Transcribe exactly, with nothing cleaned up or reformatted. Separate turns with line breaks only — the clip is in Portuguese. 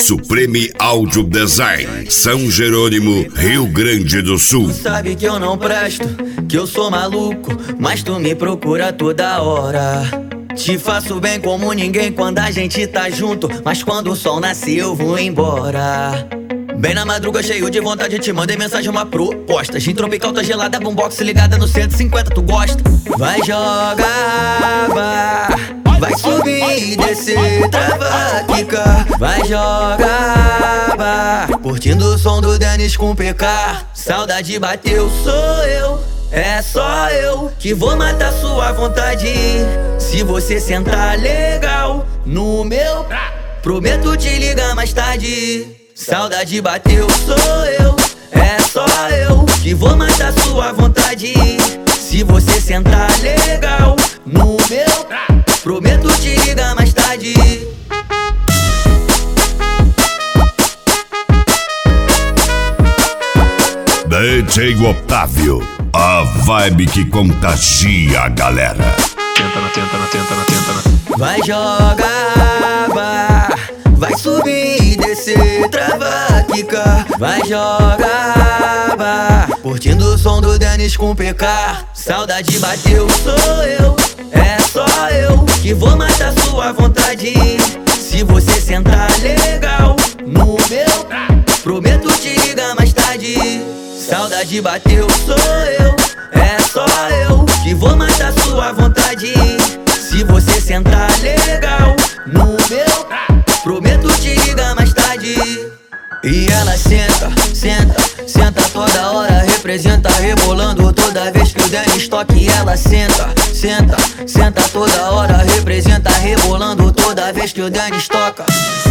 Supreme Audio Design, São Jerônimo, Rio Grande do Sul.
Tu sabe que eu não presto, que eu sou maluco, mas tu me procura toda hora. Te faço bem como ninguém quando a gente tá junto, mas quando o sol nasce eu vou embora. Bem na madruga, cheio de vontade, te mandei mensagem, uma proposta. Gin tropical, tá gelada, boombox ligada no cento e cinquenta, tu gosta? Vai jogar, vai, vai subir e descer, trava, quica. Vai jogar, vai, curtindo o som do Dennis com P K. Saudade bateu, sou eu, é só eu que vou matar sua vontade. Se você sentar legal no meu, prometo te ligar mais tarde. Saudade bateu, sou eu, é só eu que vou matar sua vontade. Se você sentar legal no meu, prometo te ligar mais tarde.
D J Otávio, a vibe que contagia a galera.
Tenta, na tenta, na tenta, na tenta, na.
Vai jogar, vai, vai subir e descer, trava, quica. Vai jogar, vai, curtindo o som do Dennis com P K. Saudade bateu, sou eu, é só eu que vou matar sua vontade. Se você sentar legal no meu, prometo te ligar mais tarde. Saudade bateu, sou eu, é só eu que vou matar sua vontade. Se você sentar legal no meu, prometo te ligar mais tarde. E ela senta, senta, senta toda hora, representa rebolando toda vez que o Dennis toca. E ela senta, senta, senta toda hora, representa rebolando toda vez que o Dennis toca.